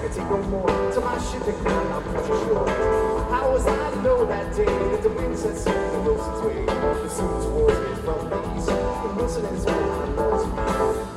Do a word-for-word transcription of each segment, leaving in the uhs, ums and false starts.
can take no more. To my ship and ground, I'm pressure short. How was I to know that day that the wind set sail in Wilson's way? Pursued towards me from the east, and Wilson is where I lost me.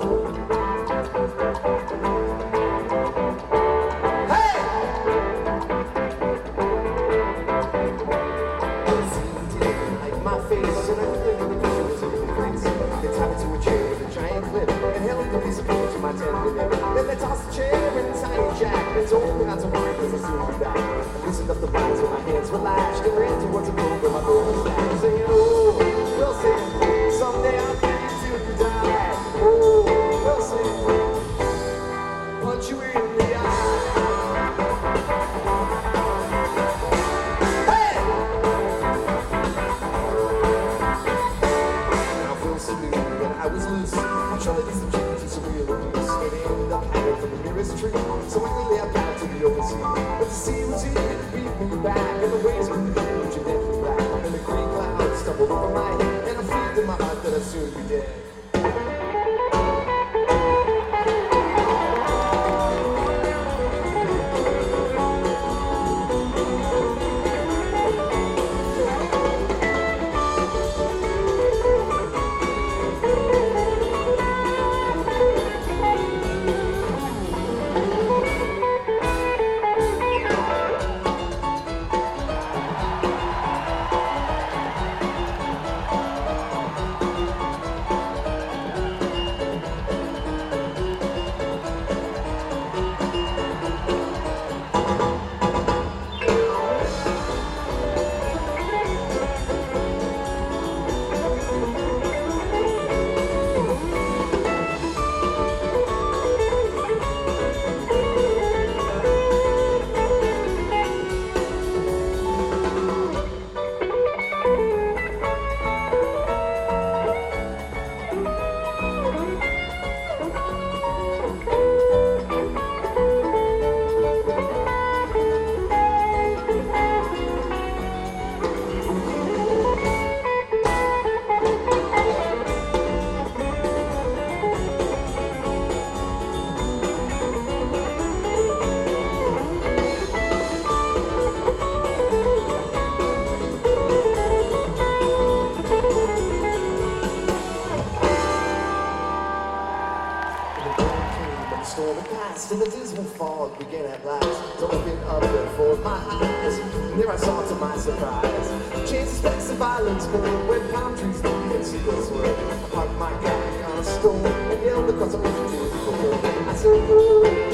Then they tossed the chair and tiny Jack. They told me not to worry because I'll soon be back. I loosened up the blinds where my hands were lashed and ran towards a room where my door was stacked. Saying, oh, Wilson, someday I'll be you to die. Oh, Wilson, punch you in the eye. Hey! Now Wilson knew that I was loose. I'm trying to do some chicken to some real abuse. And it ended up hanging from the nearest tree. So quickly I got to the open sea. But the sea was here to beat me back. And the waves were huge and deathly black. And the green clouds stumbled over my head. And I feared in my heart that I'd soon be dead. And the dismal fog began at last to open up before my eyes. And there I saw, to my surprise, chances, specks, and violence for where palm trees lean and seagulls were. I parked my car on a stone and yelled across the ocean to the I said, ooh.